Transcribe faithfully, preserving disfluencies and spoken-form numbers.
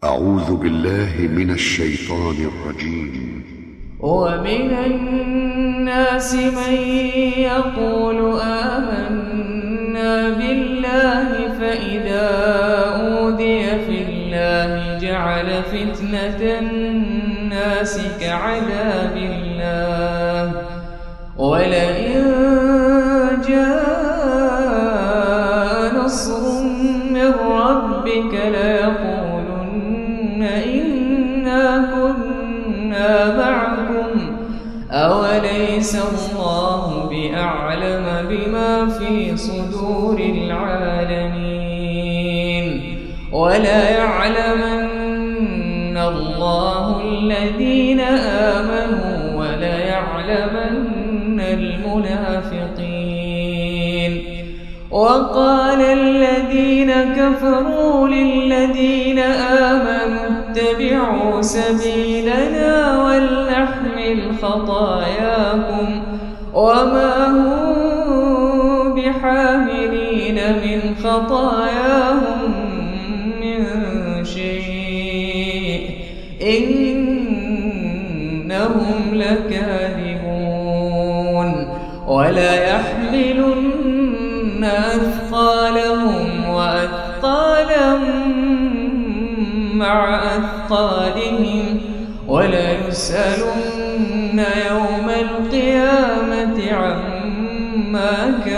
أعوذ بالله من الشيطان الرجيم. ومن الناس من يقول آمنا بالله فإذا أوذي في الله جعل فتنة الناس كعذاب الله ولئن جاء نصر من ربك ليقولن إنا كنا معكم أوليس الله بأعلم بما في صدور العالمين ولا يعلمن الله الذين آمنوا ولا يعلمن المنافقين. وقال الذين كفروا للذين آمنوا اتبعوا سبيلنا ولنحمل خطاياكم وما هم بحاملين من خطاياهم من شيء إنهم لكاذبون. ولا يحملن أثقالهم وأثقالا مع أثقالهم ولا يسألن يوم القيامة عما كانوا